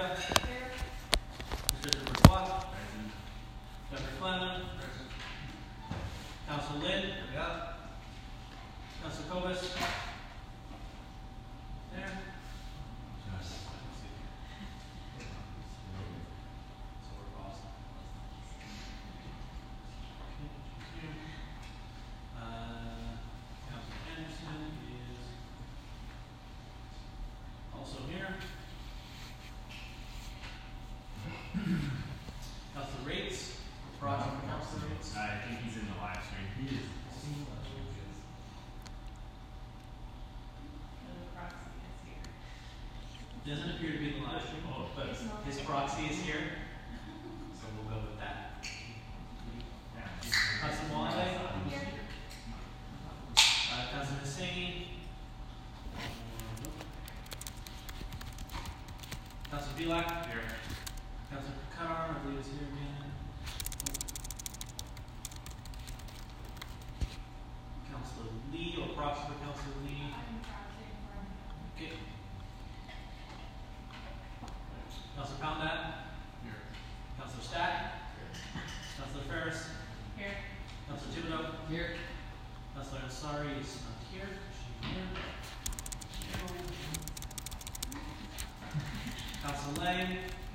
Garcia. Here. Mr. Bourgeois. Present. Dr. Fleming. Present. Council Lynn. Yeah. Council Cobus. There. Council Anderson is also here. Council Rates. Council Rates. I think he's in the live stream. He is. Doesn't appear to be in the live stream, but his proxy is here, so we'll go with that. Council Wale. Council Hussaini. Council Bilak. Here. Council Carr, I believe is here again. Councilor Lee, or proxy for Councilor Lee. Okay. Councilor Poundat. Here. Councilor Stack. Here. Councilor Ferris. Here. Councilor Thibodeau. Here. Councilor Ansari is not here. She's here. Councilor Lang.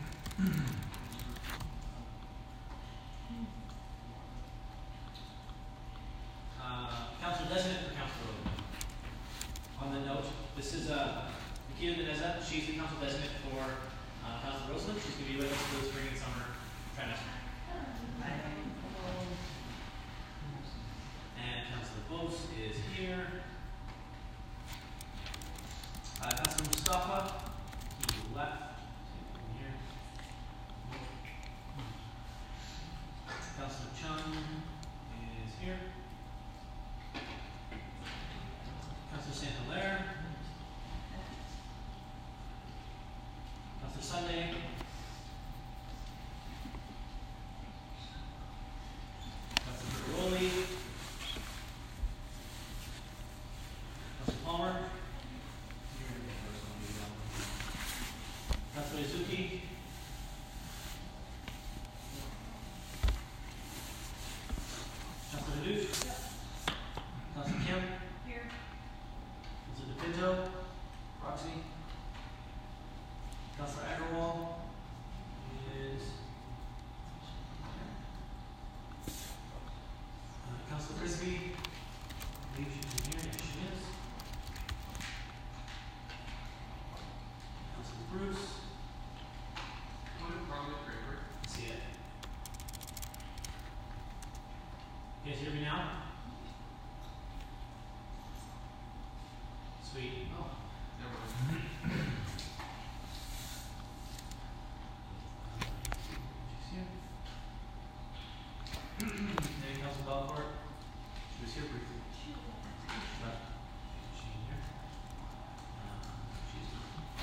Councilor Designate for Councilor Roden. On the note, this is Nikita Beneza. She's the council designate for Councilor Roseland. She's going to be with us for the spring and summer trimester. And Councilor Bose is here. Councilor Mustafa, he left. Here. Councilor Chung is here. Councilor St. Hilaire. Councilor Sunday. Councilor Rowley. Councilor Palmer. Councilor Izuki. Councilor Hadouf. Councilor Kim. Here. Councilor DePinto. Proxy. Councilor Agarwal is Councilor Frisbee. I believe she's in here. Yes, she is. Councilor Bruce. See it. You guys hear me now? Sweet. Oh, never mind. Council Belcourt. She was here briefly. But she here. She's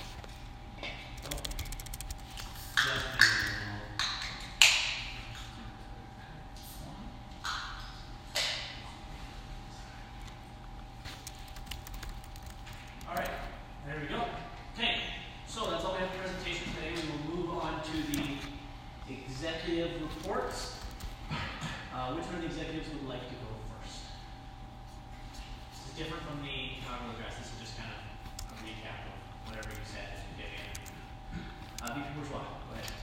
all right, there we go. Okay, so that's all we have for presentation today. We will move on to the executive reports. Which one of the executives would like to go first? This is different from the inaugural address. This is just kind of a recap of whatever you said as we get in. VP Bourgeois, go ahead.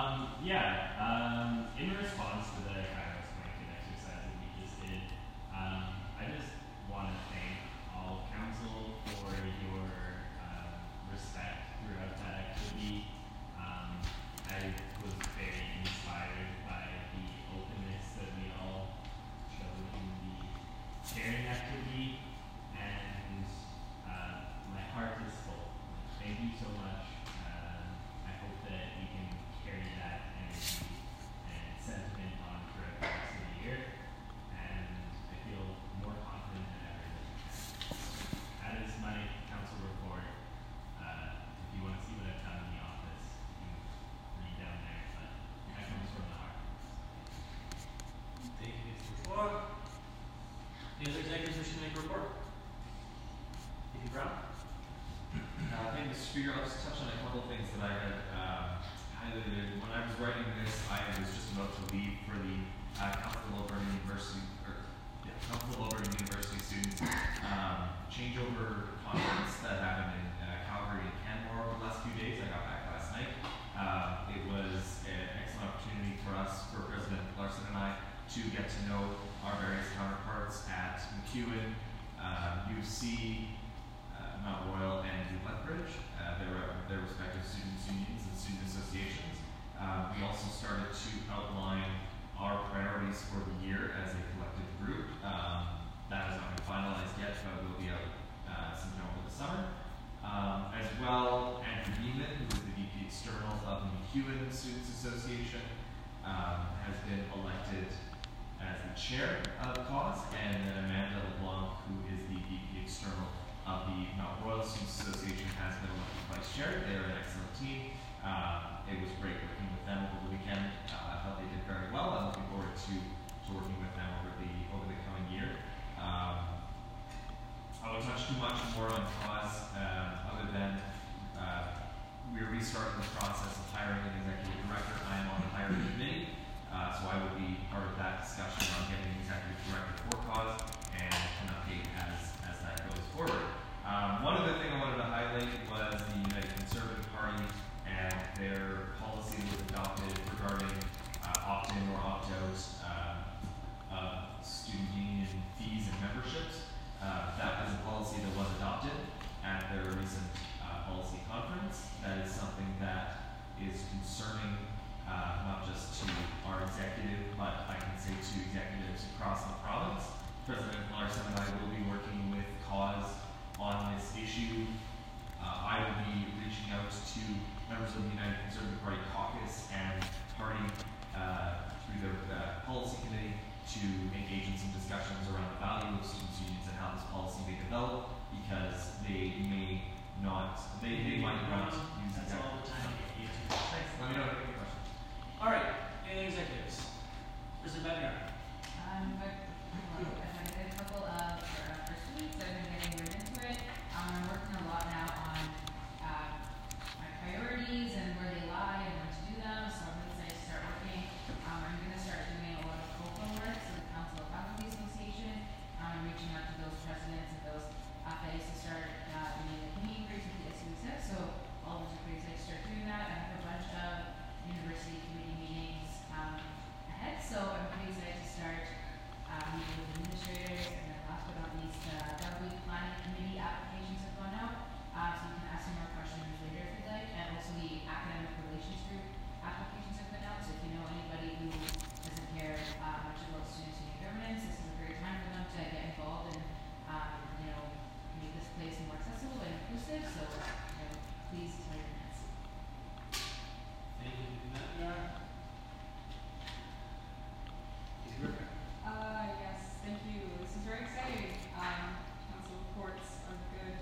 In response to the Kairos blanket exercise that we just did, I just want to thank all council for your respect throughout that activity. I was very inspired by the openness that we all showed in the sharing activity, and my heart is full. Thank you so much. I hope that we can carry that energy and sentiment on throughout the rest of the year, and I feel more confident than ever that we can. That is my council changeover conference that happened in Calgary and Canmore over the last few days. I got back last night. It was an excellent opportunity for us, for President Larson and I, to get to know our various counterparts at MacEwan, UC, Mount Royal, and New Lethbridge, their respective students' unions and student associations. We also started to outline our priorities for the year as a collective group. That has not been finalized yet, but will be out sometime over the summer. As well, Andrew Beeman, who is the VP External of the MacEwan Students Association, has been elected as the chair of CAUSE, and then Amanda LeBlanc, who is the VP External of the Mount Royal Students Association, has been elected vice chair. They are an excellent team. It was great working with them over the weekend. I thought they did very well. I'm looking forward to working with them over the coming year. I won't touch too much more on CAUSE, other than we're restarting the process of hiring an executive director. I am on the hiring committee, so I will be part of that discussion on getting an executive director for CAUSE and an update as that goes forward. One other thing I wanted to highlight was the United Conservative Party and their policy that was adopted regarding opt-in or opt-out student union fees and memberships. That is a policy that was adopted at their recent policy conference. That is something that is concerning not just to our executive, but I can say to executives across the province. President Larson and I will be working with CAUSE on this issue. I will be reaching out to members of the United Conservative Party caucus and party through their policy committee to engage in some discussions around the value of students' unions and how this policy may develop, because they may not, they might not use That's all the time to get you. Thanks. Let me know if you have any questions. All right, any executives? President Badger. I've had a good couple of first weeks. I've been getting right into it. I'm working a lot now on my priorities and where they lie and when to do them. So I'm really excited to start working. I'm going to start doing a lot of COFA work, so the Council of Faculty Association. I'm reaching out to those presidents and those FAs to start doing the committee increase with the SUSF. So all those are pretty excited to start doing that. I have a bunch of university committee meetings ahead, so I'm pretty excited to start meeting with administrators. And then last but not least, Week Planning Committee applications have gone out, so you can ask some more questions later if you'd like. And also the Academic Relations Group applications have been out, so if you know anybody who doesn't care much about student union governance, this is a great time for them to get involved and make this place more accessible and inclusive. So please tell your friends. Thank you, Matt. Yes, thank you. This is very exciting. Council reports are good.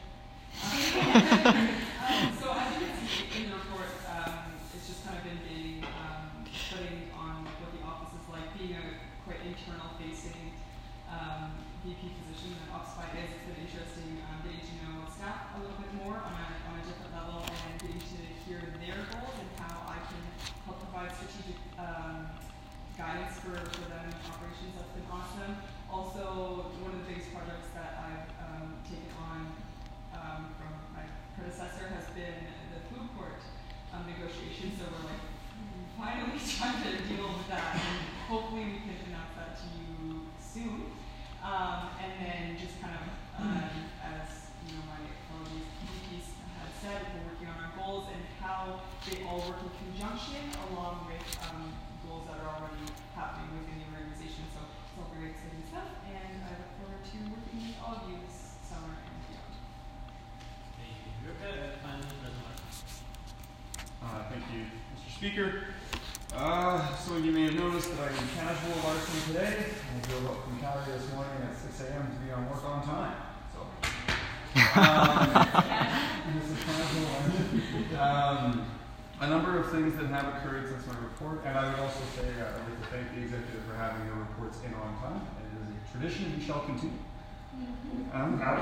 So as you can see in the report, it's just kind of been getting putting on what the office is like, being a quite internal-facing VP position that Oxfy is. It's been interesting getting to know staff a little bit more on a different level and getting to hear their goals and how I can help provide strategic guidance for them in operations. That's been awesome. Also, one of the biggest projects that I've taken on from my predecessor has been the food court negotiation. So we're like finally trying to deal with that, and hopefully we can announce that to you soon. And then just kind of as you know, my fellow VPs had said, we're working on our goals and how they all work in conjunction along with goals that are already happening within the organization. So it's all very exciting stuff, and I look forward to working with all of you this summer and beyond. Thank you. You're good. Finally, President Larson. Thank you, Mr. Speaker. Some of you may have noticed that I am casual Larson today. I drove up from Calgary this morning at 6 a.m. to be on work on time. So, this is casual Larson. A number of things that have occurred since my report, and I would also say I'd like to thank the executive for having their reports in on time. It is a tradition we shall continue. Oh my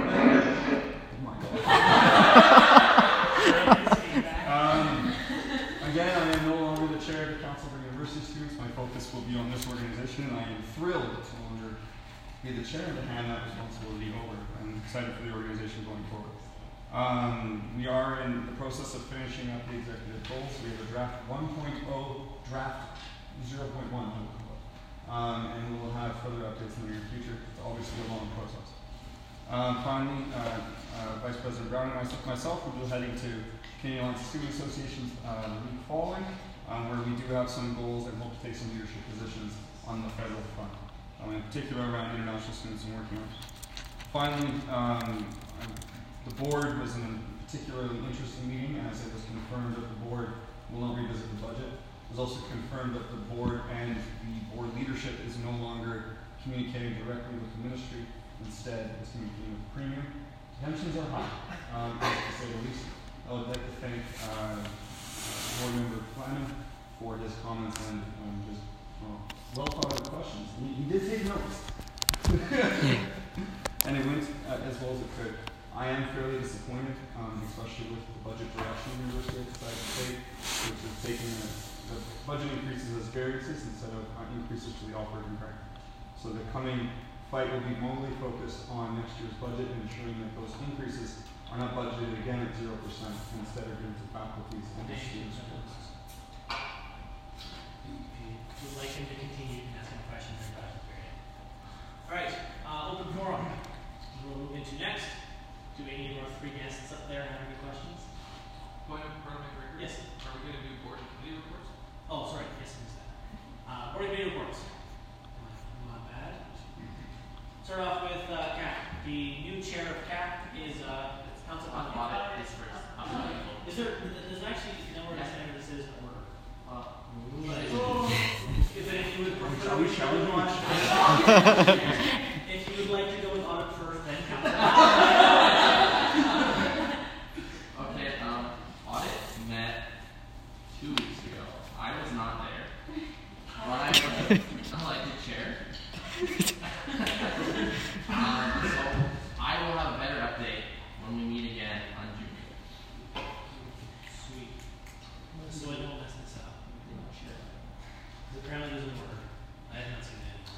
God. Again, I am no longer the chair of the Council for University Students. My focus will be on this organization, and I am thrilled to no longer be the chair and to hand that responsibility over. I'm excited for the organization going forward. We are in the process of finishing up the executive goals. We have a draft 1.0, draft 0.1, and we'll have further updates in the near future. It's obviously a long process. Finally, Vice President Brown and myself will be heading to Canadian Alliance of Student Associations the week following, where we do have some goals and hope to take some leadership positions on the federal front, in particular around international students and working on. Finally, the board was in a particularly interesting meeting, as it was confirmed that the board will not revisit the budget. It was also confirmed that the board and the board leadership is no longer communicating directly with the ministry. Instead, it's communicating with the Premier. Tensions are high, to say the least. I would like to thank Board Member Flannan for his comments and his well thought out questions. He did take notes. And it went as well as it could. I am fairly disappointed, especially with the budget direction the University has decided to take, which is taking the budget increases as variances instead of increases to the operating grant. So the coming fight will be mostly focused on next year's budget and ensuring that those increases are not budgeted again at 0% and instead are given to faculties and to students. If you'd like him to continue, you can ask him questions during the budget period. All right, open forum. We'll move into next. Do any of our three guests up there have any questions? Point of Parliament record? Yes. Are we going to do board and committee reports? Oh, sorry. Yes, I missed that. Board and committee reports. Not bad. Start off with CAC. The new chair of CAC is Council on Audit. Is first. Is there? There's actually no organization that says order. If you would prefer, Shall we challenge one? If you would like to go with audit first, then council. Okay, audit met 2 weeks ago. I was not there, but I was elected chair. So I will have a better update when we meet again on June 5th. Sweet. So I don't mess this up. Because apparently it doesn't work. I have not seen it anymore.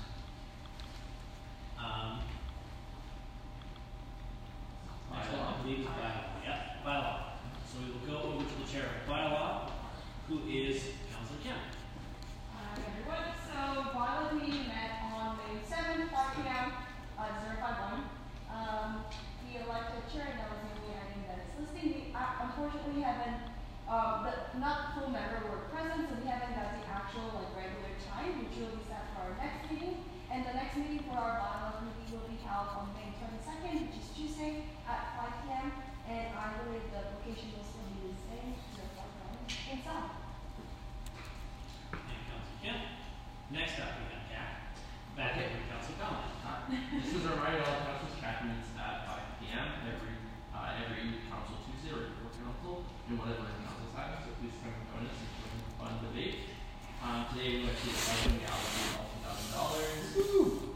Next one, I believe, is bylaw. Yeah, bylaw. So we will go over to the chair of bylaw, who is Councilor Kim. Hi everyone. So bylaw meeting met on May 7th, 5 p.m. 051. The elected chair, and that was the only item that is listing. We unfortunately haven't, not full member were present, so we haven't got the actual regular time, which will be set for our next meeting. And the next meeting for our bylaw committee will be held on May 22nd, which is Tuesday at 5 p.m. And I believe the location will still be the same, 051 in South. Thank you, Councilor Kim. Next up, we have CAC. Back over to Councilor Collins. This is a reminder to all council's CAC meets at 5 p.m. every council Tuesday or before council in whatever council's having. So please come and join us and join the fun debate. Today we're going to see a budget and we allocate all $2,000.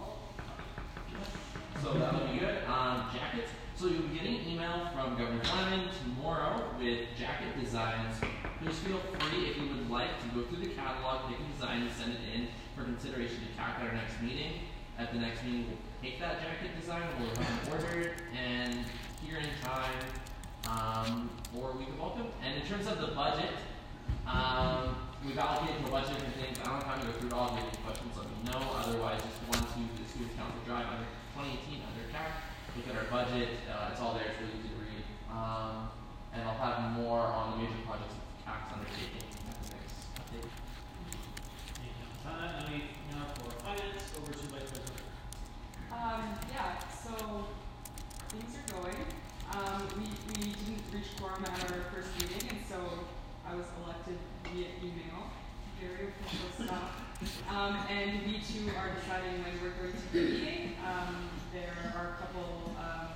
So that'll be good. Jackets. So you'll be getting an email from Governor Flannan tomorrow with jacket designs. Please feel free, if you would like, to go through the catalog, pick a design, and send it in for consideration to CAC at our next meeting. At the next meeting, we'll take that jacket design, we'll have it ordered, and here in time for a week of welcome. And in terms of the budget, we've allocated to a bunch of different things. I don't have time to go through it all. If you have any questions, let me know. Otherwise, just one to the Students' Council Drive under 2018 under CAC. Look at our budget. It's all there. It's really easy to read. And I'll have more on the major projects that CAC's undertaking at the next update. Thank you. Now we for finance over to Vice President. Yeah, so things are going. We didn't reach quorum at our first meeting, and so I was elected via email. Very official stuff. And we too are deciding when we're going to be meeting. There are a couple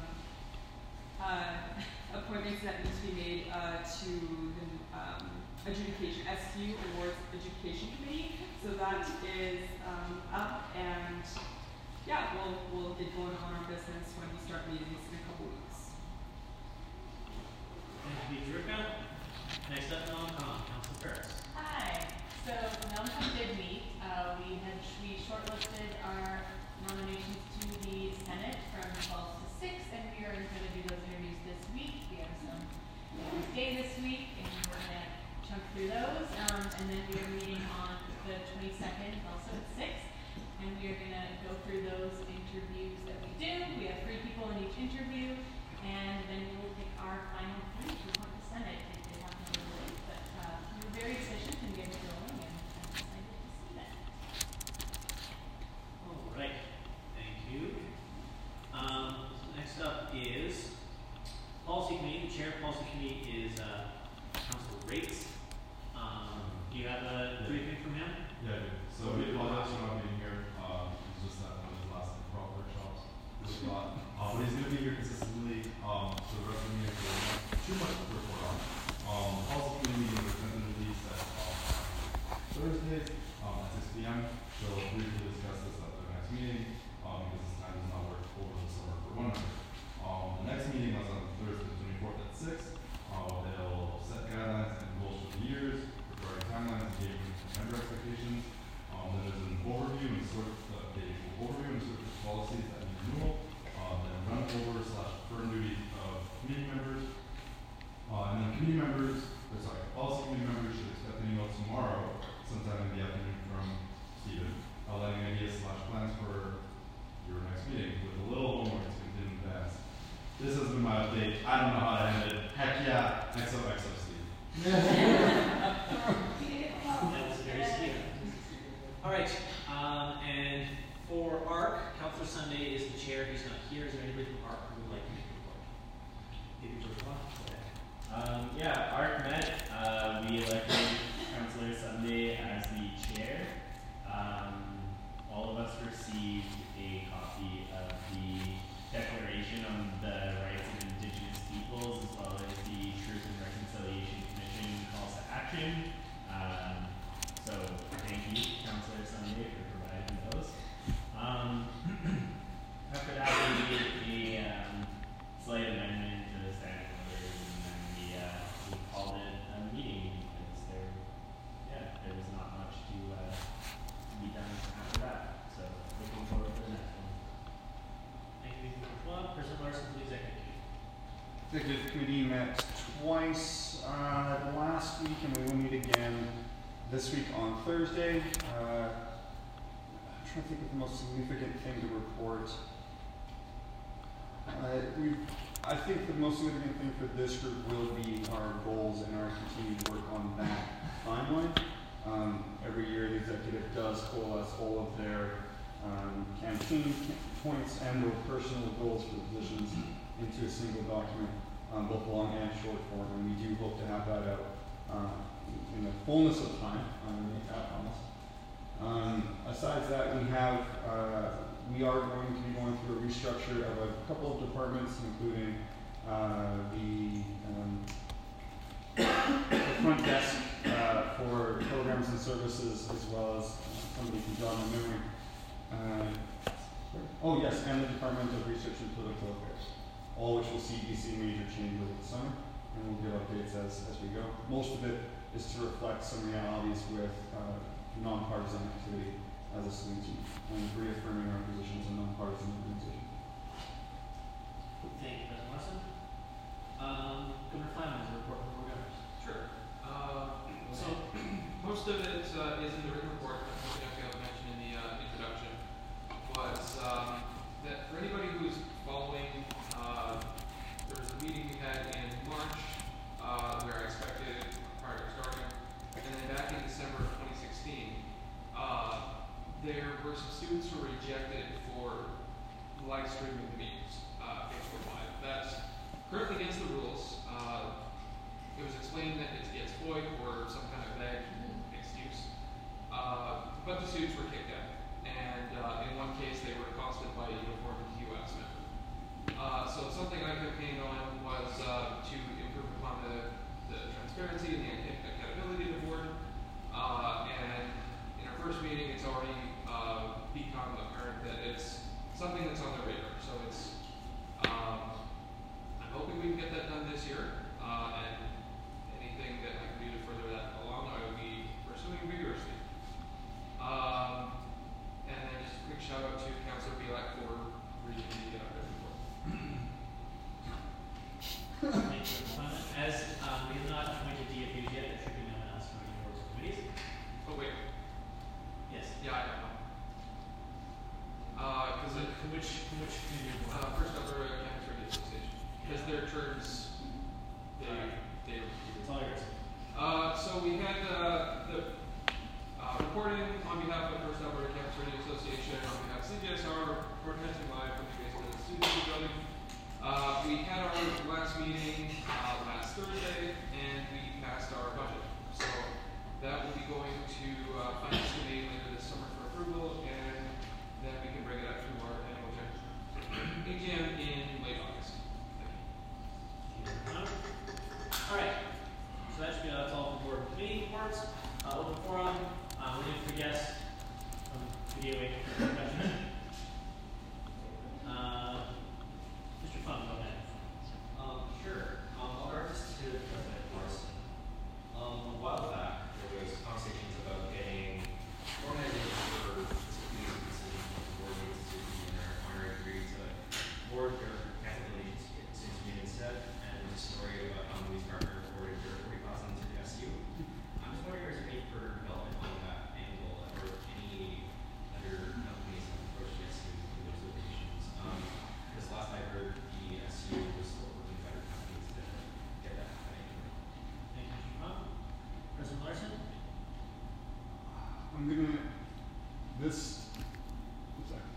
appointments that need to be made to the adjudication, SU Awards Education Committee. So that is up, and yeah, we'll get going on our business when we start meetings in a couple weeks. Thank you, Druka. Next up, Councilor Ferris. Hi. So NOMCOM did meet. We shortlisted our nominations to the through those, and then we are meeting on the 22nd, also at 6, and we are gonna go through those interviews that we do. We have 3 people in each interview, and then we will pick our final 3 to want to send it. It did happen a little late, but we were very efficient in getting it going, and I'm excited to see that. All right, thank you. Next up is Policy Committee. The chair of Policy Committee is Councilor Rates. Do you have a briefing from him? Yeah, I do. So we apologize for not being here. It's just that one of his last improv workshops. It was a lot. But he's going to be here consistently for the rest of the meeting. So not too much to report on. The policy committee meeting was going to release at Thursdays at 6 p.m. So we'll briefly discuss this at the next meeting because this time does not work over the summer for one member. The next meeting was on Thursday the 24th at 6. They'll set guidelines and goals for the years, regarding timelines, engagement, and member expectations. Then there's an overview and sort of policies that need renewal. Then run over / firm duty of committee members. And then policy committee members should expect an email tomorrow, sometime in the afternoon from Stephen, outlining ideas / plans for your next meeting with a little homework to complete in advance. This has been my update. I don't know how to end it. Heck yeah, XOXO Steve. That was very sweet. All right, and for ARC, Councilor Sunday is the chair. He's not here. Is there anybody from ARC who would like to make a report? David Joshua, go ahead. Yeah, ARC met. We elected Councilor Sunday as the chair. All of us received a copy of the Declaration on the Rights of Indigenous Peoples, as well as the Truth and Reconciliation Commission calls to action. So thank you, Councilor Sunday, for providing those. After that, we made a slight amendment to the standing orders, and then we called it a meeting because there was not much to be done after that. So looking forward to the next one. Thank you, David Joshua. President Larson, for the executive committee. Executive committee met twice last week, and we will meet again this week on Thursday. I'm trying to think of the most significant thing to report. I think the most significant thing for this group will be our goals and our continued work on that timeline. Every year the executive does coalesce all of their campaign points and their personal goals for the positions into a single document, both long and short form, and we do hope to have that out in the fullness of time. I'm going to make that promise. Aside that, we are going to be going through a restructure of a couple of departments, including the front desk for programs and services, as well as somebody can jog my memory. And the Department of Research and Political Affairs, all which will see DC major change over the summer, and we'll give updates as we go. Most of it is to reflect some realities with nonpartisan activity as a solution, and reaffirming our position as a nonpartisan organization. Thank you, President Larson. Governor Flannery has a report from the governors. Sure. So most of it is in the written report. Something I failed to mention in the introduction was that for anybody who's following, there was a meeting we had in March where I expected prior to starting, and then back in December of 2016, there were some students who were rejected for live streaming the meetings Facebook Live. That's currently against the rules. It was explained that it's against FOID or some kind of vague excuse. But the students were kicked out. And in one case, they were accosted by a uniformed QS member. So something I campaigned on was to improve upon the transparency and the accountability of the board. And in our first meeting, it's already become apparent that it's something that's on the radar. So it's, I'm hoping we can get that done this year. And anything that I can do to further that along, I will be pursuing vigorously. we had our last meeting last Thursday, and we passed our budget. So that will be going to Finance Committee later this summer for approval, and then we can bring it up to our annual AGM in late August. All right. So that should be that's all for board meeting reports. Open forum. We're looking for guests from videoing discussion. Mr. Fung, go ahead. Sure. I'll just to President Larson. A while back, there was conversations about getting organization for disagreeing decisions with the board needs to be in their honorary degree to board their capability to be instead, and the story about how Louise Gardner forwarded their 40,000 to the SU. I'm just wondering if there's any further development on that angle, or any other companies have approached the SU with those locations. Because last I heard, the SU was still working with better companies to get that happening. Thank you, Mr. Fung. President Larson. I'm gonna, this, one second.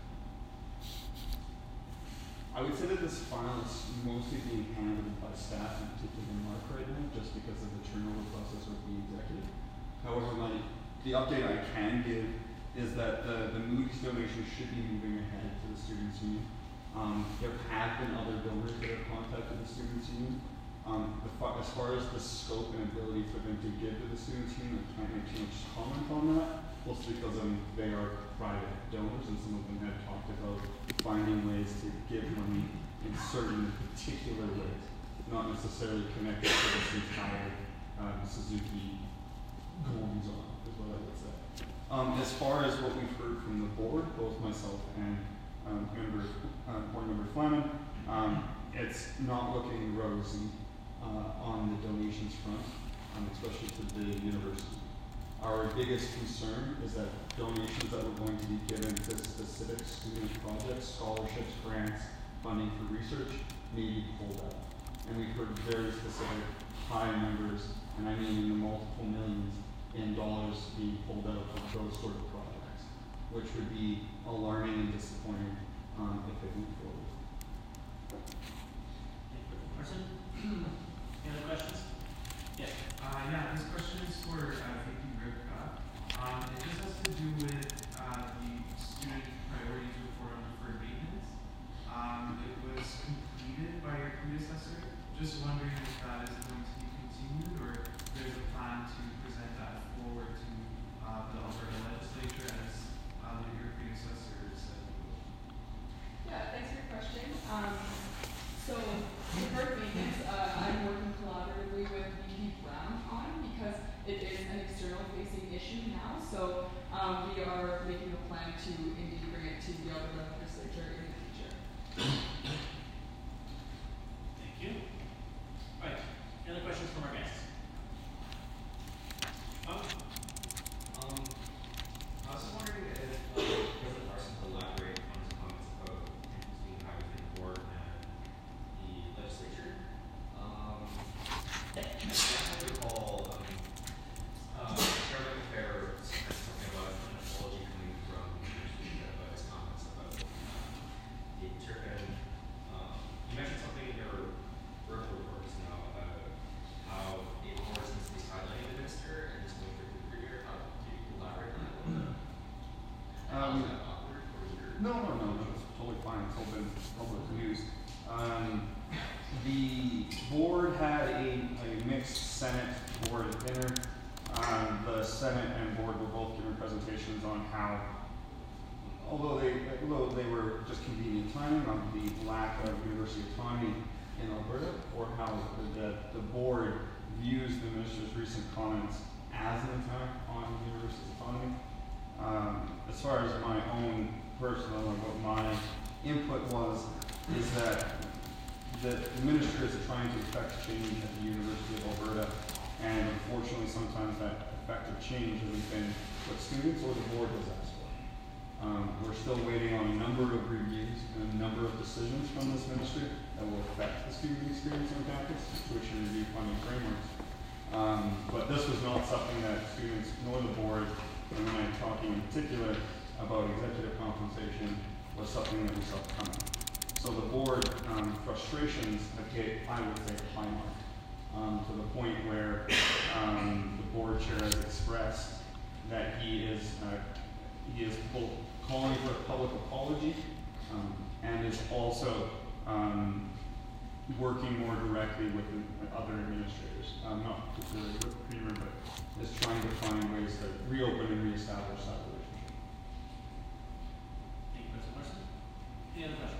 I would say that this file is mostly being handled by staff, in particular Mark right now, just because of the turnover process with the executive. However, the update I can give is that the Moody's donation should be moving ahead to the Students' Union. There have been other donors that have contacted the Students' Union. As far as the scope and ability for them to give to the Students' Union, I can't make too much comment on that, mostly because they are private donors, and some of them have talked about finding ways to give money in certain particular ways, not necessarily connected to this entire Suzuki goings on, is what I would say. As far as what we've heard from the board, both myself and board member Fleming, it's not looking rosy on the donations front, especially to the university. Our biggest concern is that donations that were going to be given to specific student projects, scholarships, grants, funding for research may be pulled out. And we've heard very specific high numbers, and I mean in the multiple millions in dollars being pulled out of those sort of projects, which would be alarming and disappointing if they move forward. Larson. Any other questions? Yes. Yeah, this question is for VP Rivka. It just has to do with the student priorities report on deferred maintenance. It was completed by your predecessor. Just wondering if that is going to be continued, or if there's a plan to present that forward to the Alberta legislature as your predecessor said you would. Yeah, thanks for your question. So deferred maintenance, I'm working collaboratively with VP Brown on, because it is an external facing issue now. So we are making a plan to indeed bring it to the Alberta legislature in the future. Thank you. All right. Any other questions from our guests? I was wondering if President Larson could elaborate on his comments about between how within the board and the legislature. I recall Chairman Fair said something about an apology coming from about his comments about the Turpin. You mentioned something in your verbal report just now about how the board seems to be sidelining the minister and just going through the career. How do you elaborate on that a little bit? Is that awkward, or is your No, it's totally fine. It's all been public news. The board had a mixed Senate board dinner. The Senate and board were both given presentations on how, although they were just convenient timing on the lack of university autonomy in Alberta, or how the board views the minister's recent comments as an attack on university autonomy. As far as my own personal and what my input was, is that the minister is trying to effect change at the University of Alberta, and unfortunately sometimes that effective change hasn't been what students or the board has asked for. We're still waiting on a number of reviews and a number of decisions from this ministry that will affect the student experience on campus, tuition review funding frameworks. But this was not something that students nor the board, and when I'm talking in particular about executive compensation, was something that we saw coming. So the board frustrations have hit, I would say, a high mark, to the point where the board chair has expressed that he is both calling for a public apology and is also working more directly with the other administrators, not particularly with the premier, but is trying to find ways to reopen and reestablish that relationship. Thank you, President Larson. Any other questions?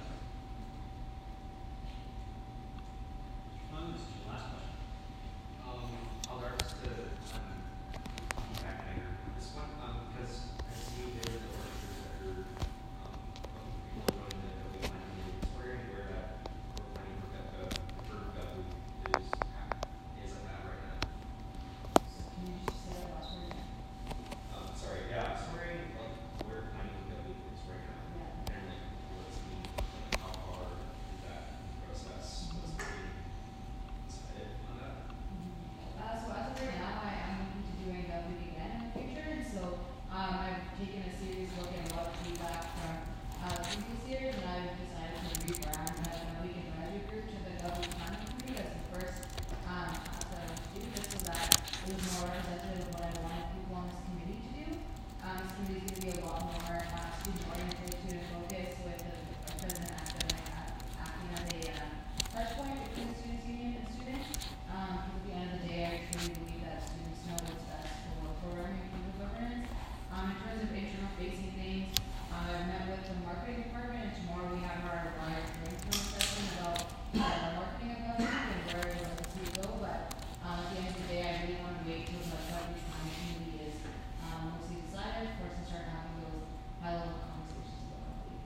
This is your last question. I'll start to back this one because I see there are orders that are people are going to be planning where that we're planning for that is at that right now. Can you just say that last word again? Sorry, yeah, sorry, like we're planning for that is right now. Yeah. And like what's the how far is that process? What's the decided on that? So as of right now, I'm looking to doing WP again in the future, and so I've taken a serious look at a lot of feedback from previous years, and I've decided to rebrand the WP Advisory Group to the WP Planning Committee as the first task that I want to do, just so that it was more representative of what I wanted people on this committee to do. This committee is going to be a lot more student-oriented, student-focused, with the president acting as a touch point between the students' union and students. Because at the end of the day, I truly believe that students know what's best for running people governance. In terms of internal facing things, I've met with the marketing department, and tomorrow we have our live brainstorm session about the marketing of government and where we'd like to see it go. But at the end of the day, I really want to wait till the WP Planning Committee is mostly decided for us to start having those high-level conversations about WP.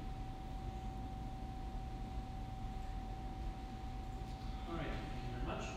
All right, thank you very much.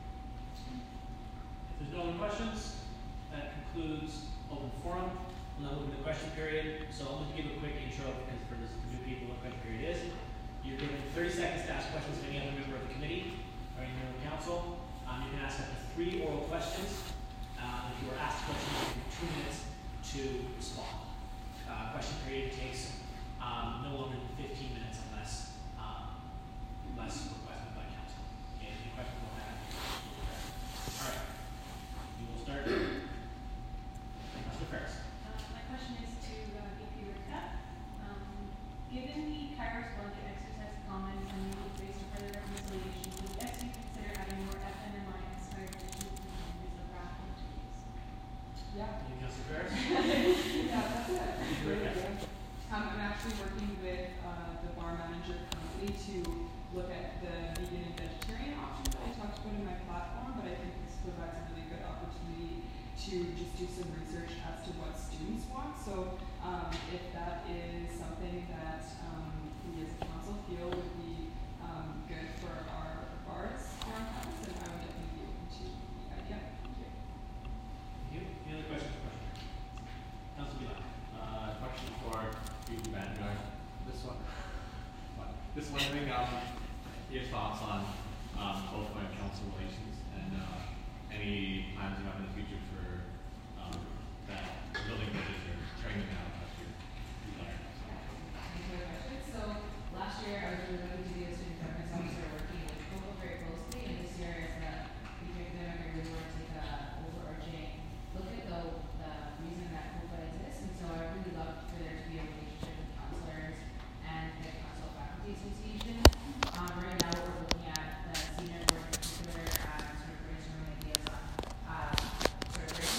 If there's no other questions, that concludes open forum. We'll now move to the question period. So I'm going to give a quick intro because for new people what question period is. You're given 30 seconds to ask questions of any other member of the committee or any member of the council. You can ask up to 3 oral questions. If you are asked questions, you have 2 minutes to respond. Question period takes no longer than 15 minutes unless requested by council. Okay, any questions on that? All right. We will start. Mr. Ferris. My question is to VP Rivka. Given the Kairos blanket exercise common and the need based on further reconciliation, would the SU consider adding more FNMI inspired positions to the members of RAP committees? Yeah. Any Councilor Ferris? Yeah, that's it. Really good. I'm actually working with the bar manager currently to look at the vegan and vegetarian options that I talked about in my platform, but I think this provides a really good opportunity to just do some research as to what students want. So if that is something that we as a council feel would be good for our bars here on campus, then I would definitely be open to the idea. Thank you. Thank you. Any other questions? Councilor Milan. Question for you, Vanguard. Just wondering your thoughts on both my council relations and any plans you have in the future for that building budget or training out of your desire. Thanks for the question. So last year I was really lucky to be a student governance officer working with COPA very closely, and this year as a teacher academic, I really want to take a overarching look at the reason that COPA exists, and so I really love for there to be a relationship with counselors and the Council Faculty Association. Right now we're looking at the senior board in particular, sort of brainstorming ideas on sort of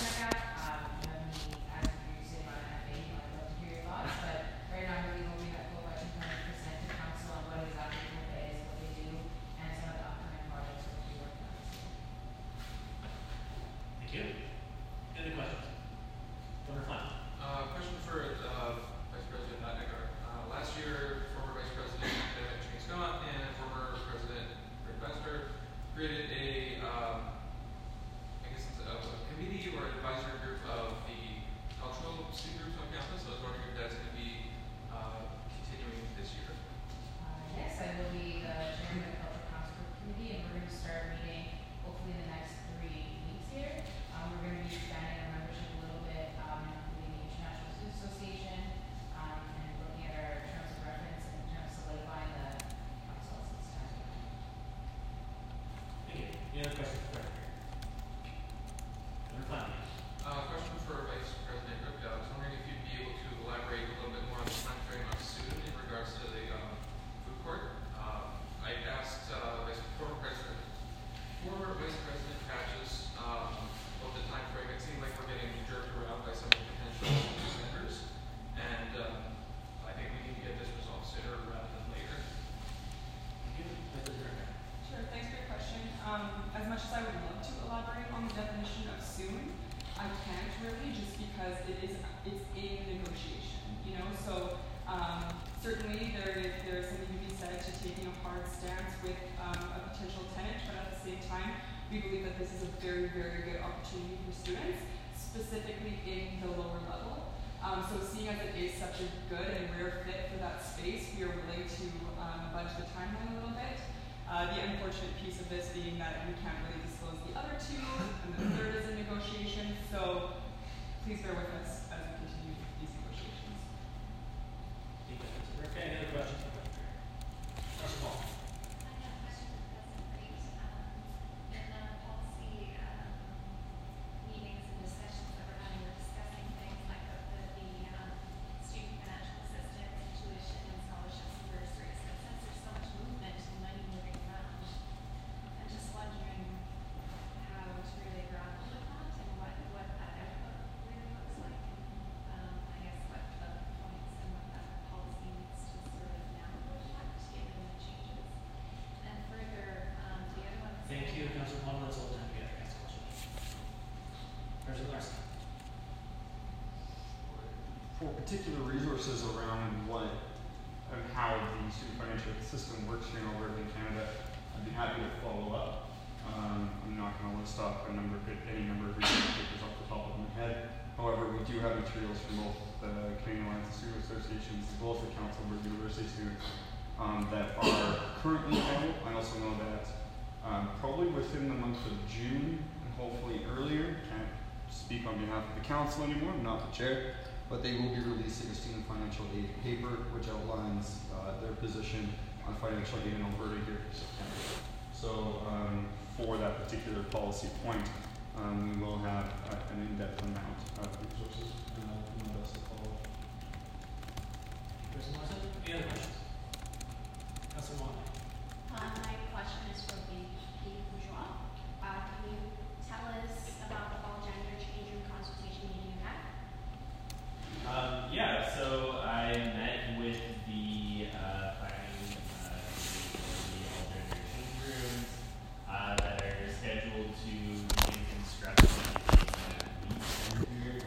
because it's a negotiation, you know. So certainly there is something to be said to taking a hard stance with a potential tenant, but at the same time, we believe that this is a very, very good opportunity for students, specifically in the lower level. So seeing as it is such a good and rare fit for that space, we are willing to budge the timeline a little bit. The unfortunate piece of this being that we can't really disclose the other two, and the third is in negotiation, so please bear with us as we continue these negotiations. Okay, any other questions for Dr. Perry? Dr. Paul. I have a question for President Reed. In the policy meetings and discussions that we're having, we're discussing things like the student financial assistance, tuition, and scholarships and bursaries. But since there's so much movement and money moving around, I'm just wondering how to really grapple with that and what that outlook really looks like. I guess what the points and what that policy needs to sort of now reflect given the changes. And further, the other one. Thank you, Councilor Paul. Let's hold time together. Ask a question. President Larson. For particular resources around what and how the student financial system works here in Alberta and Canada, I'd be happy to follow up. I'm not going to list off any number of research papers off the top of my head. However, we do have materials from both the Canadian Alliance of Student Associations as well as the Council of University Students that are currently available. I also know that probably within the month of June and hopefully earlier, can't speak on behalf of the council anymore, I'm not the chair, but they will be releasing a student financial aid paper which outlines their position on financial aid in Alberta here for September. So for that particular policy point, we will have an in-depth amount of resources and I'll do my best to follow up. President Larson, any other questions? Councilor Wong. My question is for VP Bourgeois. Can you tell us about the all gender change room consultation meeting you had? Yeah, so I met with the planning committee for the all gender change rooms that are scheduled to begin construction in a week.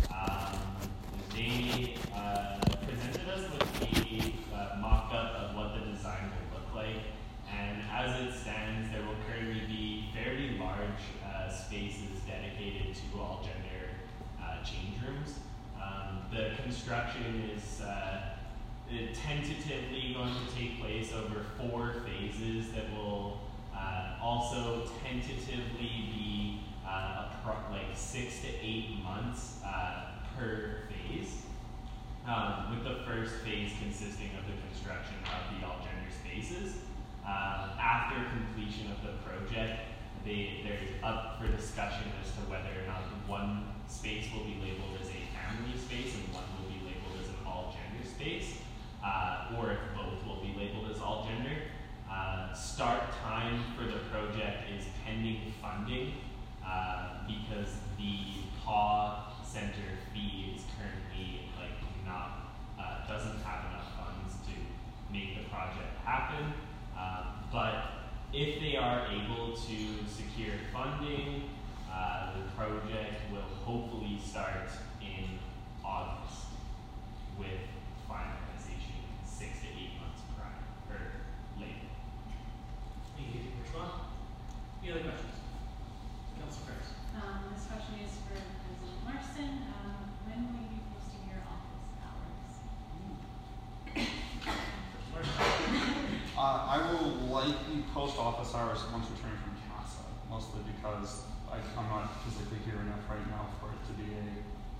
They presented us with a mock-up of what the design will look like, and as it stands, there will currently be fairly large spaces dedicated to all gender change rooms. The construction is tentatively going to take place over 4 phases that will also tentatively be like 6 to 8 months per phase, with the first phase consisting of the construction of the all gender spaces. After completion of the project, there's up for discussion as to whether or not one space will be labeled as a family space and one will be labeled as an all gender space, or if both will be labeled as all gender. Start time for the project is pending funding because the PAW Center fee is currently doesn't have enough funds to make the project happen. But if they are able to secure funding, the project will hopefully start in August with finalization 6 to 8 months prior or later. Thank you, Bourgeois. Any other questions? Councilor Ferris. This question is for President Larson. When will you be posting your office hours? I will likely post office hours once returning from CASA, mostly because I'm not physically here enough right now for it to be a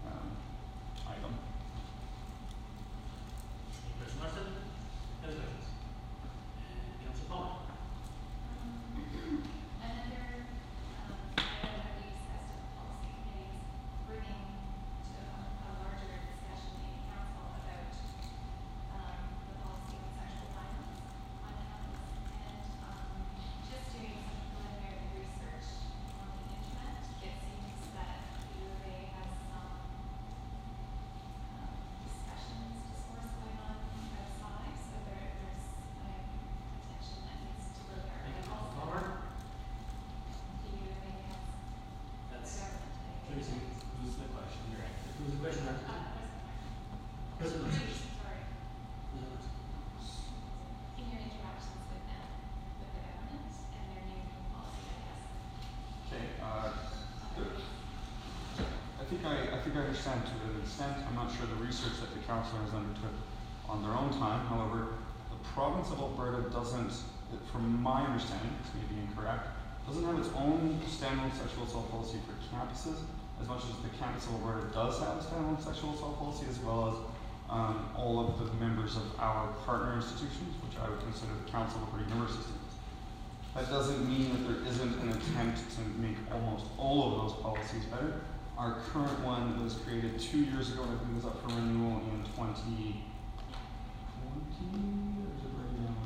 think I understand to an extent. I'm not sure the research that the council has undertook on their own time. However, the province of Alberta doesn't, from my understanding, this may be incorrect, doesn't have its own standalone sexual assault policy for campuses, as much as the campus of Alberta does have a standalone sexual assault policy, as well as all of the members of our partner institutions, which I would consider the Council of Alberta University students. That doesn't mean that there isn't an attempt to make almost all of those policies better. Our current one was created 2 years ago, and I think it was up for renewal in 2020, or is it right now?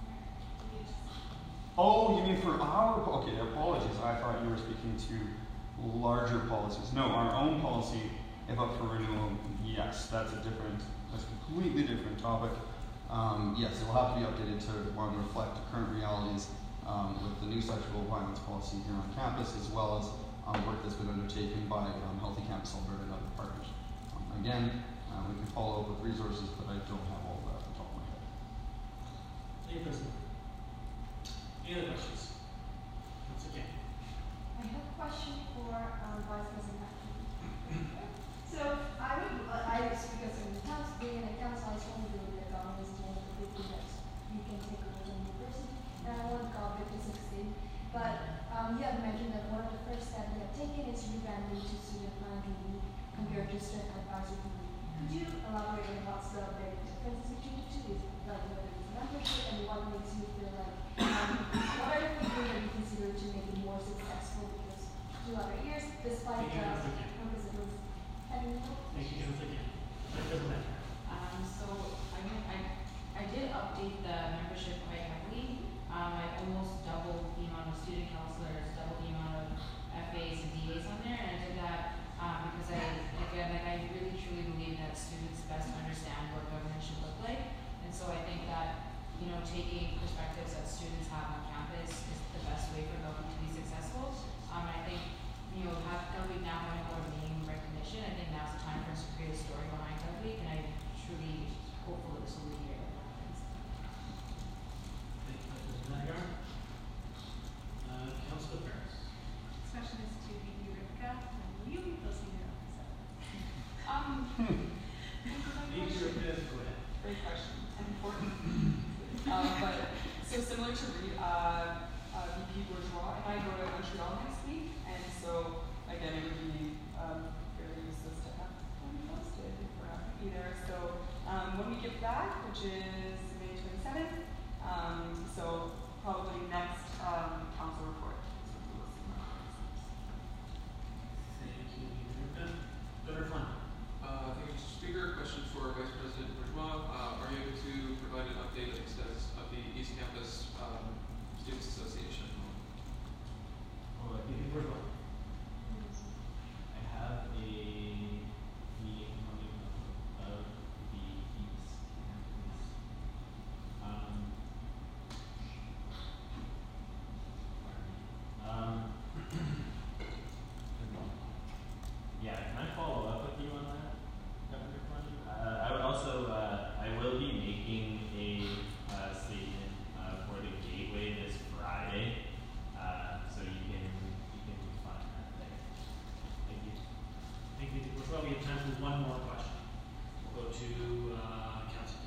Oh, you mean for our, okay, apologies. I thought you were speaking to larger policies. No, our own policy, if up for renewal, yes, that's a completely different topic. Yes, it will have to be updated to one reflect current realities with the new sexual violence policy here on campus, as well as work that's been undertaken by Healthy Campus Alberta and other partners. Again, we can follow up with resources, but I don't have all of that at the top of my head. Thank you, President. Any other questions? Once again. I have a question for Vice President Patrick. So I speak as in the council, being in the council, I strongly believe that government is one of the big things that you can take over the university. And I want to go 50-16. But you have mentioned that one of the first steps you have taken is rebranding to student planning committee compared to student advisory committee. Could you elaborate on what's the big differences between the two? Is like whether it's membership and what makes you feel like what are the things that you consider to make it more successful? Because 2 other years, despite the purpose it was having. Thank you, once again. So I did update the membership quite heavily. I almost doubled the amount of student counselors, doubled the amount of FAs and DAs on there, and I did that because I really truly believe that students best understand what governance should look like, and so I think that taking perspectives that students have on campus is the best way for government to be successful. I think Gov Week now having more name recognition, I think now's the time for us to create a story behind Gov Week, and I truly hopeful that this will be the year that happens. Thank you, President Nagar. Councilor Ferris. This question is to VP Rivka, and will you be posting your office? VP Rivka, go ahead. Great question, and important. But so similar to Reed, VP Bourgeois and I go to Montreal next week, and so again it would be very useless to have one posted if we're not going to be there. So when we get back, which is May 27th, so probably next council report. Thank you, VP Rivka. Governor Fund. Thank you, Mr. Speaker. Question for Vice President Bourgeois. Are you able to provide an update of the status of the East Campus Students Association? VP Bourgeois. I have a meeting coming up of the East Campus. Yeah, can I follow up with you on that, Governor Fund? I would also, I will be making a statement for the Gateway this Friday, so you can find that there. Thank you. Thank you. We'll probably have time for one more question. We'll go to Councilor.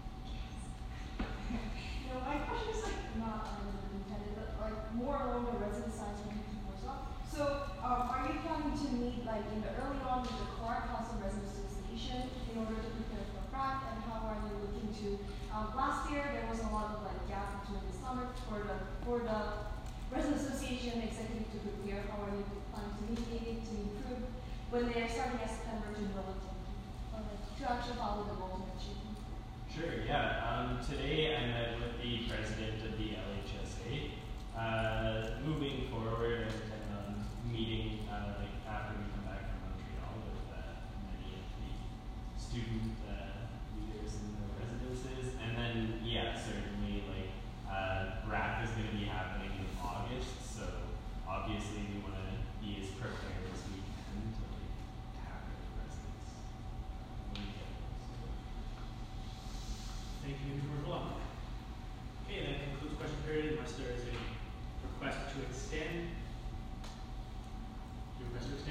My question is not intended, but more along the resident side of people as well. So, are you planning to meet in the early on with the Clark Council Resident Association in order to prepare for PRAC, and how are you looking to? Last year there was a lot of gap between the summer for the Resident Association executive to prepare. How are you planning to mitigate it to improve when they are starting in September to know to actually follow the goals and achieve them? Sure, yeah. Today I met with the president of the LHSA. Moving forward, I intend on meeting after we come back from Montreal with many of the student leaders in the residences. And then, yeah, certainly RAC is going to be happening in August, so obviously we want to be as prepared as we can to tackle the residents when we get those. Thank you, Mr. Bourgeois. Okay, that concludes question period unless there is a request to extend. Your request to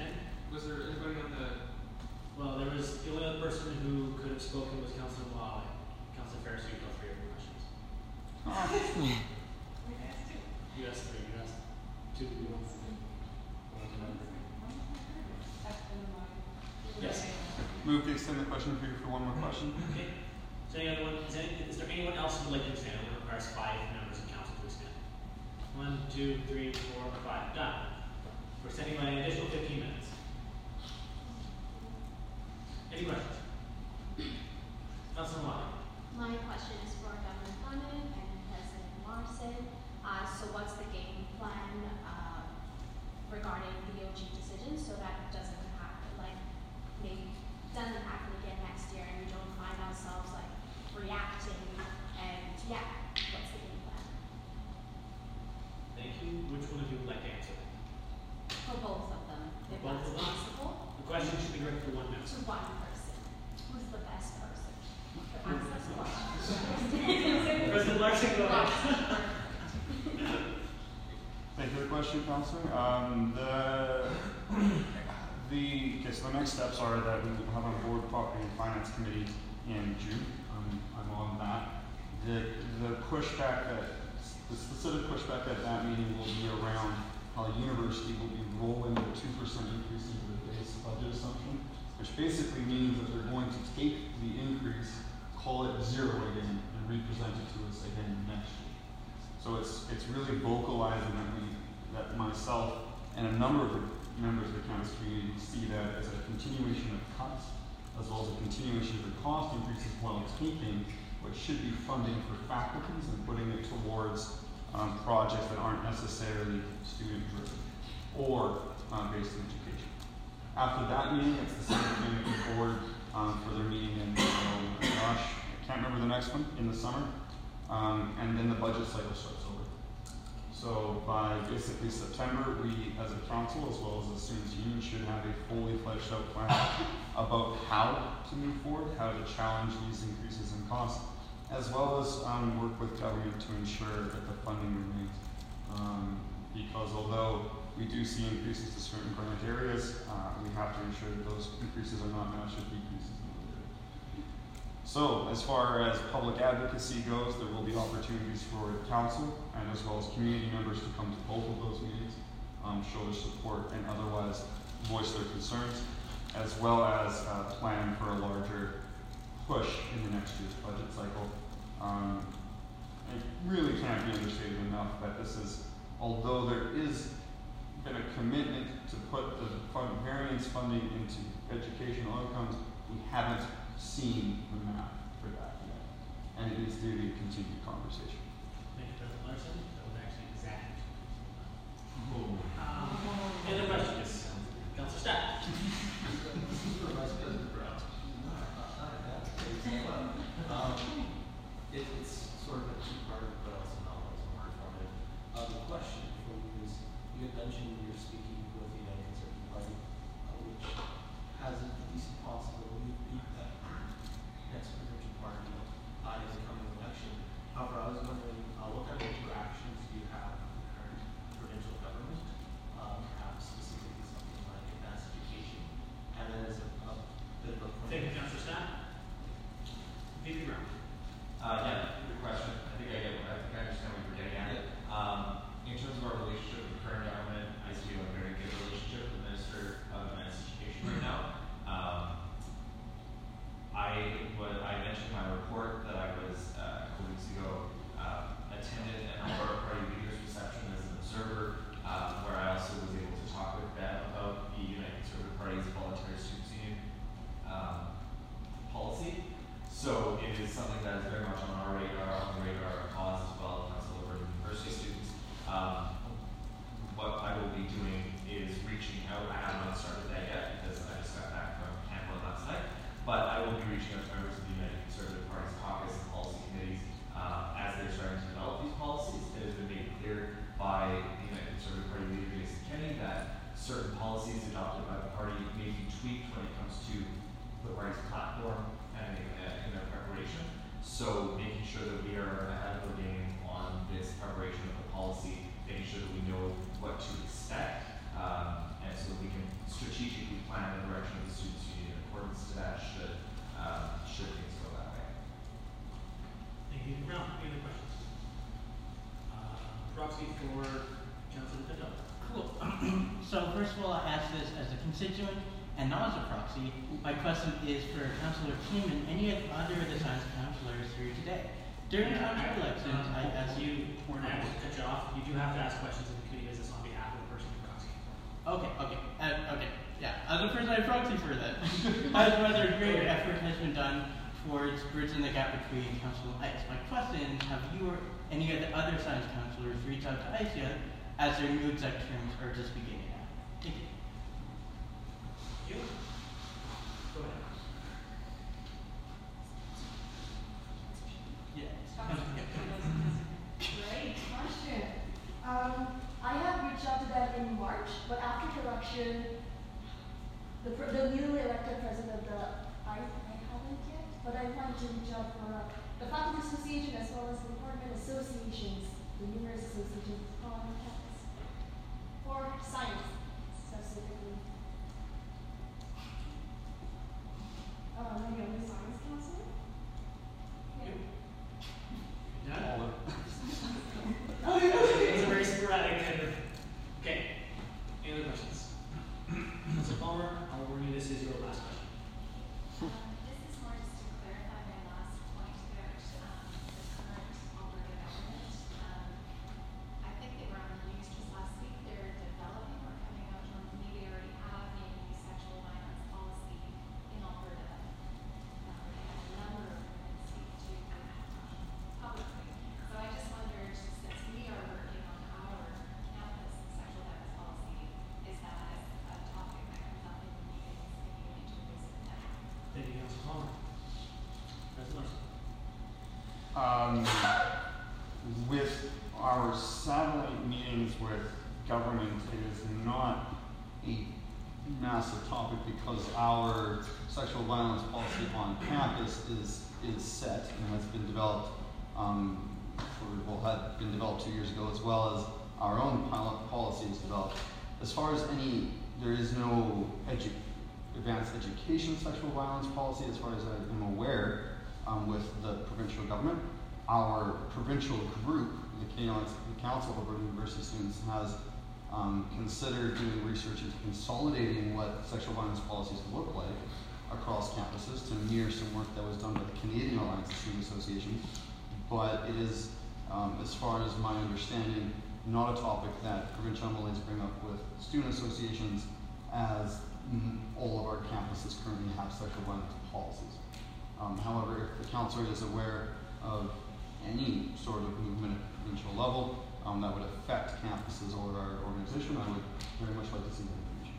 spoken was Councilor Malala. Councilor Ferris, you go 3 of your questions. You asked 3, you asked 2, you want 3. Yes. Move to extend the question period for one more question. Okay. Is there anyone else who would like to extend? It requires 5 members of council to extend. 1, 2, 3, 4, 5. Done. We're extending by an additional 15 minutes. Any questions? Councilor Malala. My question is for Governor Clement and President Morrison. So what's the game plan regarding the OG decision so that it doesn't happen, like maybe doesn't happen again next year and we don't find ourselves like reacting and yeah, what's the game plan? Thank you. Which one of you would like to answer? For both of them, if Both that's of them? possible. The question should be directed to one member. To one person. Who's the best person? To answer this question. President Larson, go ahead. Thank you for the question, Councilor. So the next steps are that we will have our board property and finance committee in June. I'm on that. The specific pushback at that meeting will be around how the university will be rolling the 2% increase into the base budget assumption, which basically means that they're going to take the increase, call it 0 again, and represent it to us again next year. So it's really vocalizing that myself and a number of the members of the campus community see that as a continuation of cuts, as well as a continuation of the cost increases while taking what should be funding for faculties and putting it towards projects that aren't necessarily student driven or based in education. After that meeting, it's the same thing moving forward for their meeting in, I can't remember the next one, in the summer. And then the budget cycle starts over. So by basically September, we as a council, as well as the students' union, should have a fully fleshed out plan about how to move forward, how to challenge these increases in costs, as well as work with government to ensure that the funding remains. Because although we do see increases to certain grant areas, we have to ensure that those increases are not matched with decreases in those areas. So, as far as public advocacy goes, there will be opportunities for council and as well as community members to come to both of those meetings, show their support and otherwise voice their concerns, as well as plan for a larger push in the next year's budget cycle. It really can't be understated enough that this is, although there is been a commitment to put the variance funding into educational outcomes, we haven't seen the map for that yet. And it is due to continued conversation. Thank you, President Larson. That was actually exact. Any other questions? Councilor Stack. Vice President Brown. It's sort of a two-part, but also not so informative. The question for you is, you had mentioned you're speaking with the United Conservative Party, which has a decent possibility of being that next provincial party in the coming election. However, I was wondering, what kind of interactions do you have with the current provincial government, perhaps specifically something like advanced education, and then as a bit of a point. Thank you, Councilor Stack. VP Brown. Yeah, good question. I think I understand what you're getting at. In terms of our relationship with the current government, I see a very good relationship with the Minister of Advanced Education right now. I mentioned in my report that I was a couple weeks ago attended an Alberta Party Leaders Reception as an observer, where I also was able to talk with them about the United Conservative Party's voluntary students union policy. So it is something that is very much on our radar, on the radar of cause as well, Council of Alberta University students. What I will be doing is reaching out. I have not started that yet because I just got back from Canberra last night. But I will be reaching out to members of the United Conservative Party's caucus and policy committees as they're starting to develop these policies. It has been made clear by the United Conservative Party leader, Jason Kenney, that certain policies adopted by the party may be tweaked when it comes to the party's platform and in their preparation. So making sure that we are ahead of the game on this preparation of the policy, making sure that we know what to expect, and so that we can strategically plan the direction of the students' union in accordance to that should things for Councilor Pinto. Cool. So first of all, I ask this as a constituent and not as a proxy. My question is for Councillor Kim and any other of the science councillors here today. During council elections, I ask you. We're not able to cut you off. You do have to ask questions in the committee business on behalf of the person you're proxying for. Okay. Yeah. As a person I proxy for that, as whether greater effort has been done towards bridging the gap between council and ICE. My question is, have you or any of the other science councillors reached out to ICE yet as their new exec terms are just beginning now? Thank you. You? Go ahead. Great question. I have reached out to them in March, but after the election, the newly elected president of the I haven't yet, but I plan to reach out for the faculty association as well as the department associations, the numerous associations on campus for science specifically. Maybe I'm the science counselor. Done? It's a very sporadic kind of. Okay. Any other questions? Mr. Palmer, I'll warn you, this is your last question. This is more just to clarify my last point about the current Alberta government. I think they were on the news just last week. They're developing or coming out on, maybe they already have a sexual violence policy in Alberta. They have a number of women speak to publicly. So I just wondered, since we are working on our campus sexual violence policy, is that a topic that comes up in the meetings that you need to raise with them? Thank you, Councilor Palmer. President Larson. With our satellite meetings with government, it is not a massive topic because our sexual violence policy on campus is set and has been developed had been developed 2 years ago, as well as our own pilot policy is developed. As far as there is no advanced education sexual violence policy, as far as I'm aware, with the provincial government. Our provincial group, the Council of Alberta University Students, has considered doing research into consolidating what sexual violence policies look like across campuses to mirror some work that was done by the Canadian Alliance of Student Associations. But it is, as far as my understanding, not a topic that provincial MLAs bring up with student associations, as all of our campuses currently have sexual violence policies. However, if the councillor is aware of any sort of movement at provincial level that would affect campuses or our organization, I would very much like to see that information.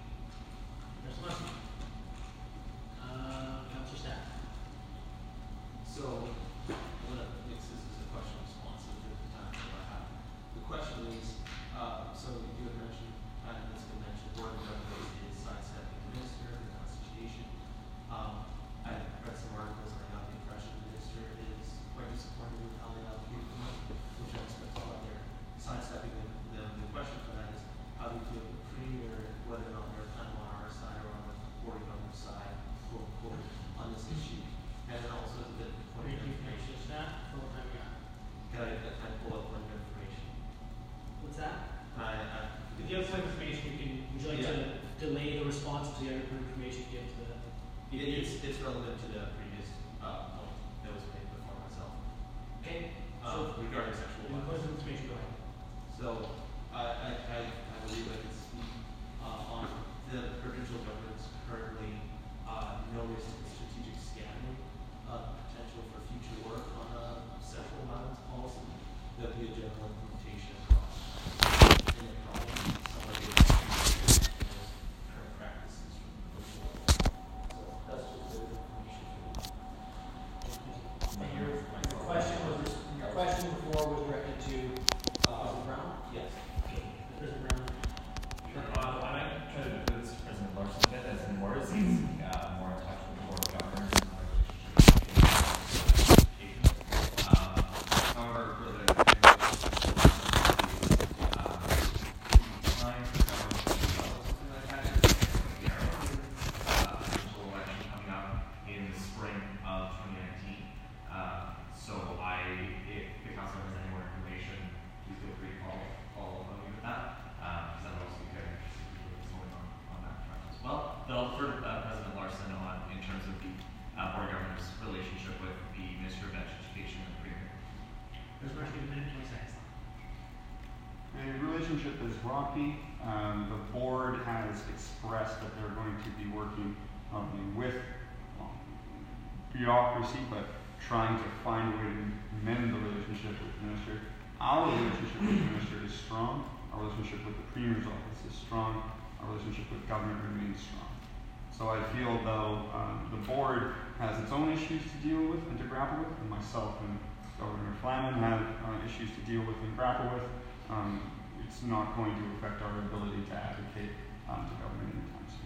Councillor Staff. So, I'm going to mix this as a question responsive to the time that I have. The question is, so you had mentioned, and it's been mentioned, Board of Governors is sidestepping the Minister of the Constitution. I read some articles and I got the impression the Minister is quite disappointed with how they allocate the money, which I expect a lot there. Sidestepping the question for that is, how do you feel the Premier, whether or not they're kind of on our side or on the Board of Governors side, quote unquote, on this issue? And then also as a bit of point of information. Can I pull up point of information? What's that? If you have point of information, would you like to delay the response to the other point of information you give to the It's relevant to the previous point that was made before myself. Okay. Regarding sexual violence. Point of information, go ahead. So, I believe I can speak on the provincial government's currently noticed strategic scanning potential for future work on a sexual violence policy. There'll be a general implementation across the problem, some of the current practices from the provincial level. So that's just a bit of information. And your question before was directed to Brown? Yes. Board of Governors' relationship with the Minister of Education and the Premier. There's going to be a minute, 20 seconds. The relationship is rocky. The board has expressed that they're going to be working with bureaucracy, but trying to find a way to mend the relationship with the minister. Our relationship with the minister is strong. Our relationship with the Premier's office is strong. Our relationship with government remains strong. So I feel though the board has its own issues to deal with and to grapple with, and myself and Governor Flaman have issues to deal with and grapple with. It's not going to affect our ability to advocate to government anytime soon.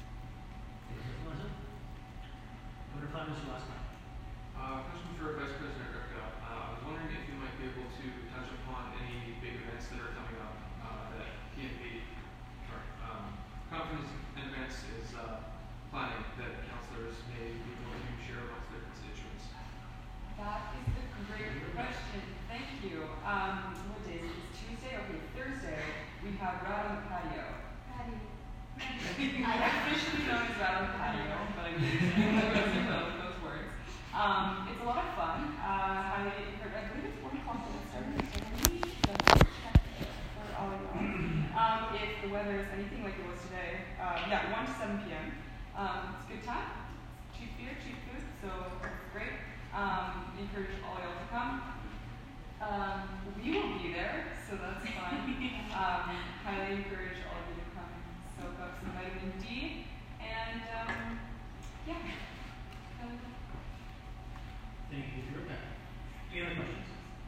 Governor Flaman, your last time. Question for Vice President Ripka. I was wondering if you might be able to touch upon any big events that are coming up that PNP or Conference and Events is planning that councillors may be able to share amongst their constituents. That is a great question. Thank you. What day is it? It's Tuesday? Okay, Thursday. We have Rad on the Patio. Officially known as Rad on the Patio, but I mean, those words. It's a lot of fun. I believe it's 1 o'clock when it started. If the weather is anything like it was today, 1 to 7 p.m. It's a good time. Cheap beer, cheap food, so it's great. Encourage all y'all to come. We will be there, so that's fun. Highly encourage all of you to come soak up some vitamin D. And yeah. Thank you for that. Any other questions?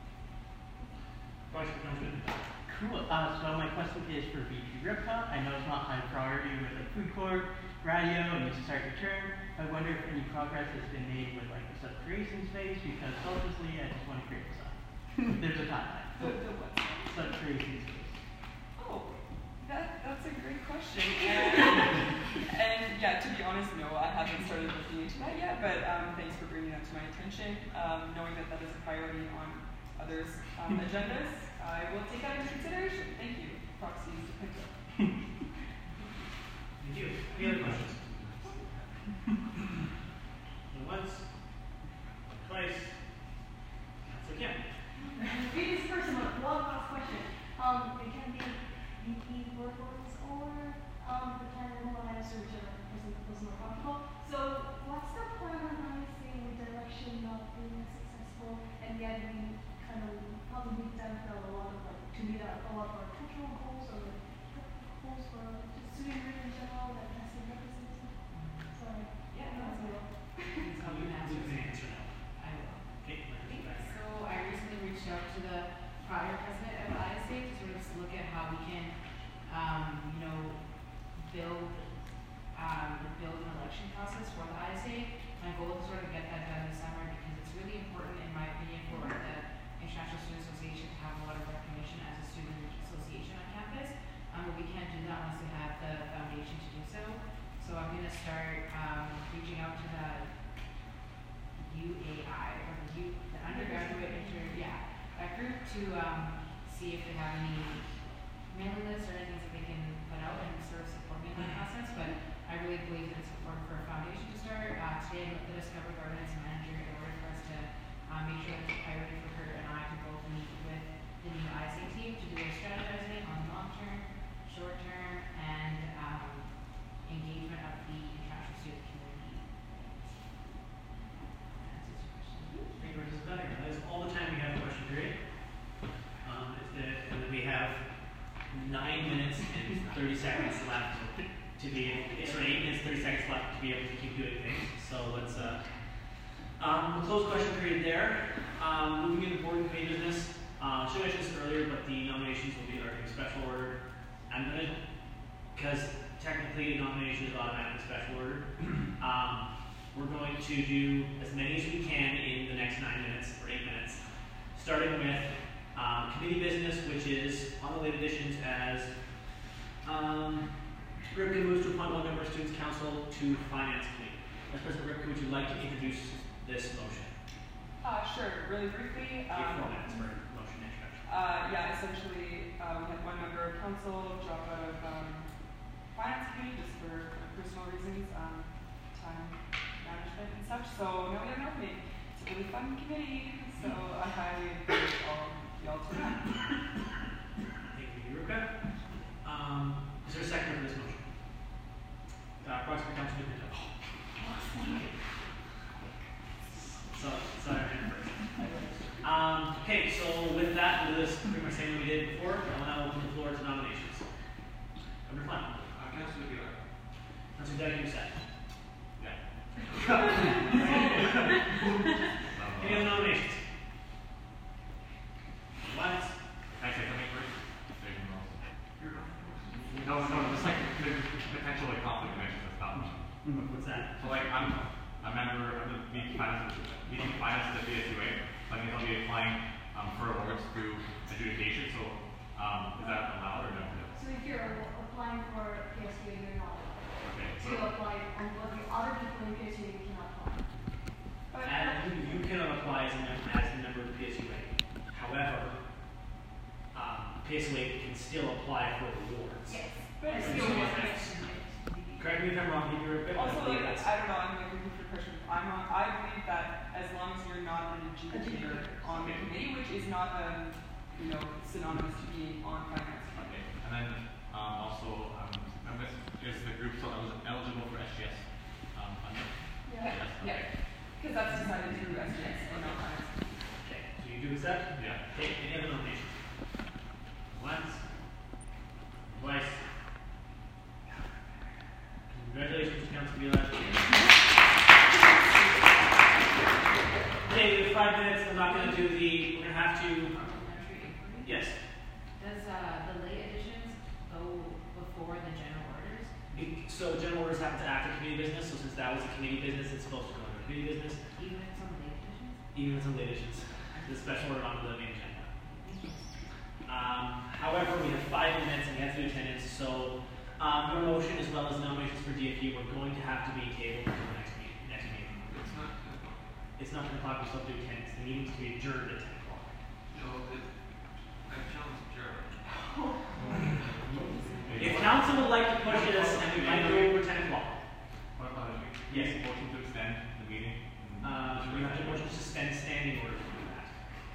Vice President. Cool. So my question is for VP Ripka. I know it's not high priority with like food court, radio, and you start your term. I wonder if any progress has been made with like the sub-creation space, because selfishly I just want to create this up. There's a timeline. The what? Sub-creation space. Oh, that's a great question. And yeah, to be honest, no, I haven't started looking into that yet, but thanks for bringing that to my attention. Knowing that is a priority on others' agendas, I will take that into consideration. Thank you, Proxy Pinto. Thank you. Any other questions? Once, twice, that's again. This person with one last question. It can be VP workers or the candidate who has to represent the personal capital. So what's the plan on ISA with the election not being successful, and yet we kind of probably done a lot of like to meet a lot of our cultural goals or goals for just student in general that has to represent. So yeah, no, that's all. You can answer now. I will. Okay, So I recently reached out to the prior president of ISA to sort of just look at how we can, build an election process for the ISA. My goal is to sort of get that done this summer, because it's really important, in my opinion, for the International Student Association to have a lot of recognition as a student association on campus. But we can't do that unless we have the foundation to do so. So I'm going to start reaching out to the UAI, or the undergraduate that group, to see if they have any mailing lists or anything that they can put out and sort of support me in that process. But I really believe that it's important for a foundation to start. Today I met the Discover Governance Manager in order for us to make sure that it's a priority for her and I to both meet with the new ISA team to do their strategizing on long-term, short-term, and engagement of the international student community. Thank you, Mrs. Dunning. That is all the time we have for question period. And then we have 9 minutes and 30 seconds left to be, 8 minutes, 30 seconds left to be able to keep doing things. So let's, we'll close question period there. Moving into board and committee business. I should have mentioned this earlier, but the nominations will be in special order. I'm going to, because technically nomination is automatically special order. We're going to do as many as we can in the next 9 minutes or 8 minutes, starting with committee business, which is on the late additions as Ripka moves to appoint one member of Students' Council to Finance Committee. Vice President Ripka, would you like to introduce this motion? Sure, really briefly. 4 minutes for motion introduction. Essentially, we had one member of council drop out of Finance Committee just for personal reasons, time management and such. a really fun committee, so I highly encourage y'all to that. Thank you, Ruka. Is there a second for this motion? Proximate Councilor Pinto. Sorry, I ran first. Okay, so with that, we'll do this pretty much the same way we did before. I will now open the floor to nominations. Governor Flynn. Councilor Bueller. Councilor Deck, you said. Yeah. Any other nominations? What? Can I say something first? No, just like the potential like conflict of interest and stuff. What's that? So like I'm a member of the VP Finance at the BSUA. So I think I'll be applying for awards through adjudication. So is that allowed or no? So if you're applying for PSUA, you're not allowed. Okay. So you apply on what the other people in PSUA you cannot apply. You cannot apply as a member of the PSUA. However, PSUA can still apply for awards. Yes. But it's still Correct me if I'm wrong, if you're a bit also, like, I don't know, I'm like looking for question. I believe that as long as you're not an adjudicator on the committee, which is not synonymous to being on finance. Okay. And then also is the group still eligible for SGS funding? Yeah. Because that's decided through SGS and not finance. Okay. So you do accept? Yeah. Okay. Any other nominations? Once. Twice. Congratulations, Councilor Bueller. Okay, we have 5 minutes. I'm not going to do the. We're going to have to. Yes. Does the late additions go before the general orders? So general orders happen to act as committee business. So since that was a committee business, it's supposed to go into committee business. Even if some late additions? Even with some late additions. The special order onto the main agenda. However, we have 5 minutes and we have to do attendance. So your motion as well as nominations for DFU are going to have to be tabled until the next meeting. It's not 10 o'clock. It's not 10 o'clock. We still have to do attendance. The meeting's to be adjourned at 10 o'clock. No, I challenged Jared. If council would like to push this, and we might go over 10 o'clock. Yes. Motion to extend the meeting. We have to motion to suspend standing order to do that.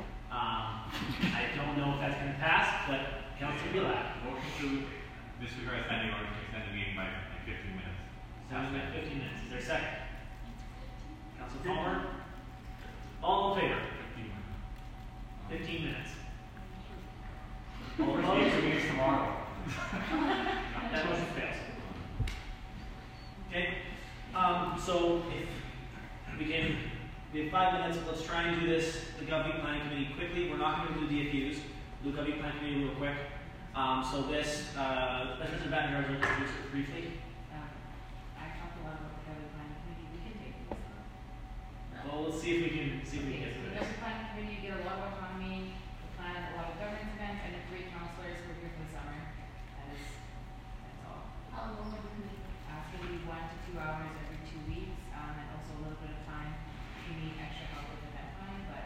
I don't know if that's going to pass, but council will be allowed. Motion to disregard standing order to extend the meeting by like 15 minutes. Sounds like 15 minutes. Is there a second? Council Palmer? All in favor? 15 minutes. All opposed? Meetings tomorrow. That motion fails. Okay. So if we have 5 minutes, let's try and do this, the Government Planning Committee quickly. We're not going to do DFUs. We'll do Government Planning Committee real quick. So this, Mr. Battenberg will introduce it briefly. I talked a lot about the government planning committee. We can take this on. Well, let's see if we can get through The this. government planning committee, you get a lot of autonomy, we plan a lot of governance events, and the 3 counselors who are here for the summer. That's all. How long would you need? It's going to be 1 to 2 hours every 2 weeks, and also a little bit of time if you need extra help with event planning, but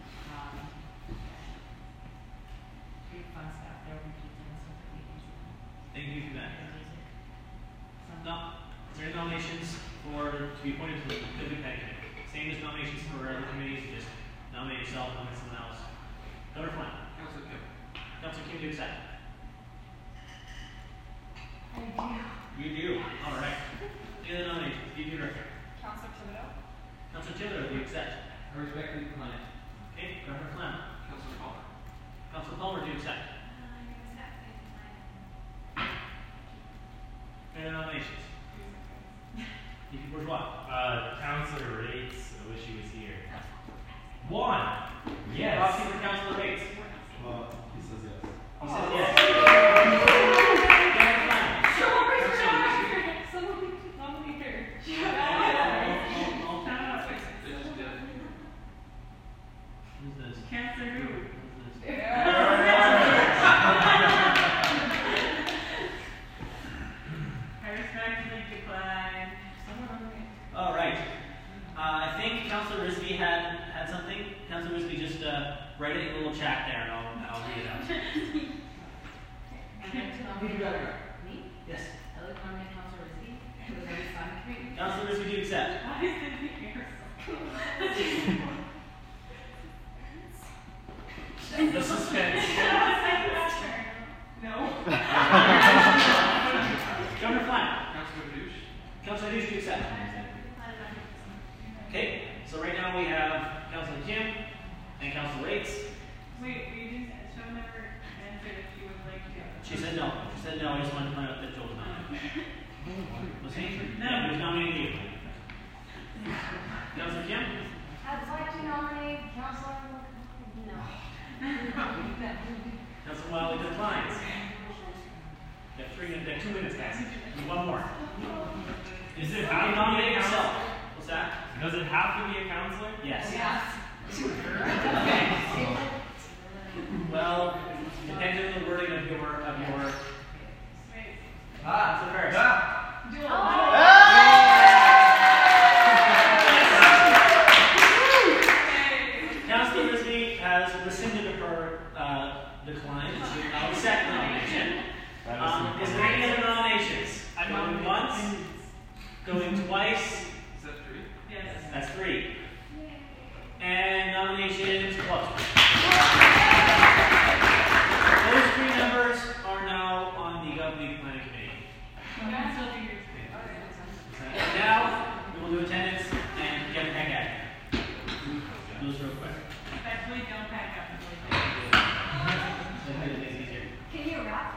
pretty fun stuff. There will be pizza and stuff that we can see. Thank you for that. No. Is there any nominations to be appointed to the Government Planning Committee? Same as nominations for other committees, you just nominate yourself, nominate someone else. Governor Flynn. Councilor Kim. Councilor Kim, do you accept? I do. You do. All right. Any other nominations? DP Director. Councilor Thibodeau? Councilor Thibodeau, do you accept? I respectfully decline. Okay. Governor Flynn. Councilor Palmer. Councilor Palmer, do you accept? Any other nominations? DP Bourgeois. Councilor Rates, I wish he was here. 1. Yes. Proxy for Councilor Rates. He says yes. He says yes. Someone nominate her. Who's this? Cancer who? Who's this? I respectfully decline. Someone nominate. All right. I think Councilor Risby had something. Councilor Risby, just write it in a little chat there, and I'll read it out. I'd like to nominate me. Yes. I'd like to nominate Councilor Risby for the Ready Climate Committee. Councilor Risby, do you accept? Why is it here? So right now we have Councilor Kim and Councilor Rates. Wait, we didn't, Joe never answered if she would like to. She said no. She said no. I just wanted to point out that Joel was nominated. Was he? No, he was nominating you. Councilor Kim? I'd like to nominate Councilor. No. Councilor Wiley declines. You have 2 minutes, guys. Need one more. Is it You have can to be nominate a yourself. counselor? What's that? Does it have to be a counselor? Yes. Yes. Well, depending on the wording of your Councilor Ferris. Do a Councilor Risby has rescinded her decline. She will now accept the nomination. Is there any other nominations? I'm going once, going twice. Is that 3? Yes. That's 3. And nominations closed. Those 3 members are now on the governing planning committee. Council leaders. Now we will do attendance and get the heck out of here. Do this real quick. Especially don't pack up and leave. It's easier. Can you rap?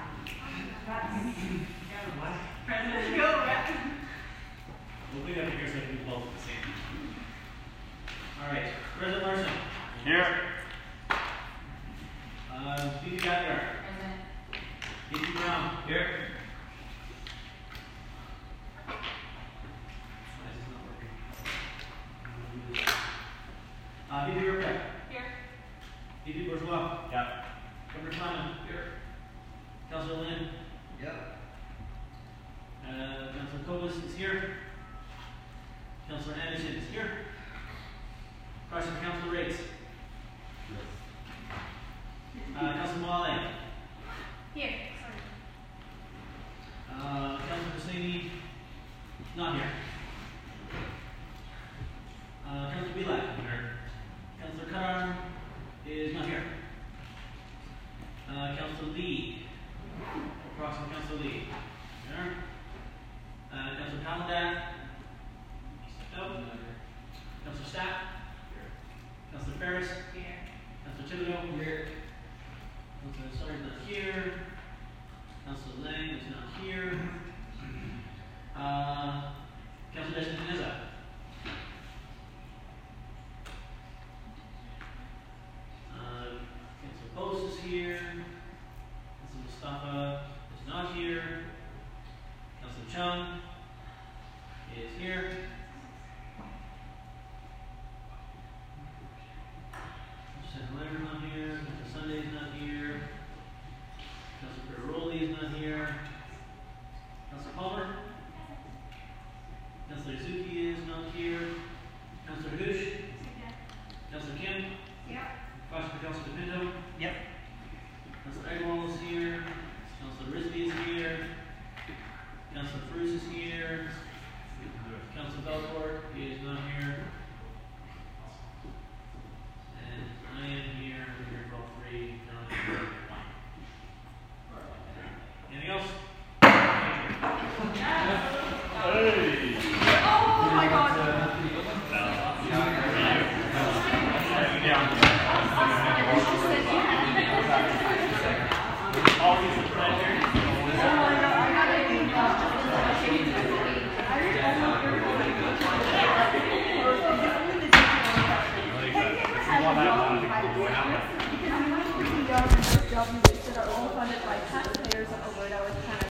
President, go rap. We'll clean up here so we can do both at the same time. All right, President Larson. Here. Phoebe Gallagher. Present. Phoebe Brown. Here. Why is this not working? Phoebe Rupert. Here. Phoebe Bourgeois. Yep. Governor Clement. Here. Councilor Lynn. Yep. Councilor Kovas is here. Councilor Anderson is here. Question for Councilor Rates. Councilor Wale. Here. Councilor Hussaini, not here. Councilor Bilak. Here. Councilor Karam is not here. Councilor Lee. Approximate Councilor Lee. Here. Councilor Palandak. No. Councilor Stapp. Here. Councilor Ferris. Here. Councilor Thibodeau. Here. Councilor Sawyer is not here. Councilor Lang is not here. Councilor Deschanel. Councilor Post is here. Councilor Mustafa is not here. Councilor Chung is here. Councilor Leonard is not here. Councilor Sunday is not here. Councilor Perroli is not here. Councilor Palmer. Councilor Zuki is not here. Councilor Hoosh. Councilor Kim. Yep. Question for Councilor DePinto. Yep. Councilor Eggwall is here. Councilor Risby is here. Councilor Bruce is here. Councilor Belcourt is not here. And I am here. We're here for all 3. John is here. 1. Anything else? Oh my God. Always a pleasure. Jobs that are all funded by taxpayers of Alberta, which kind of